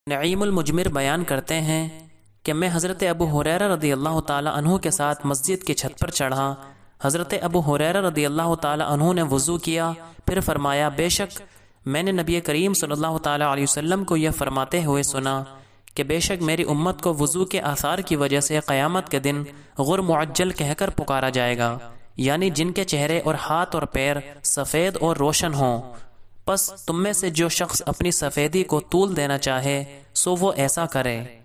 नईमुल मुजमिर बयान करते हैं कि मैं हज़रत अबू हुरैरा रज़ियल्लाहु ताला अन्हु के साथ मस्जिद की छत पर चढ़ा। हज़रत अबू हुरैरा रज़ियल्लाहु ताला अन्हु ने वज़ू किया, फिर फरमाया, बेशक मैंने नबी करीम सल्लल्लाहु ताला अलैहि वसल्लम को यह फरमाते हुए सुना कि बेशक मेरी उम्मत को वज़ू के आसार की वजह से क़यामत के दिन गुर मुअज्जल कहकर पुकारा जाएगा, यानी जिनके चेहरे और हाथ और पैर सफ़ेद और रोशन हों। बस तुम में से जो शख्स अपनी सफ़ेदी को तूल देना चाहे सो वो ऐसा करे।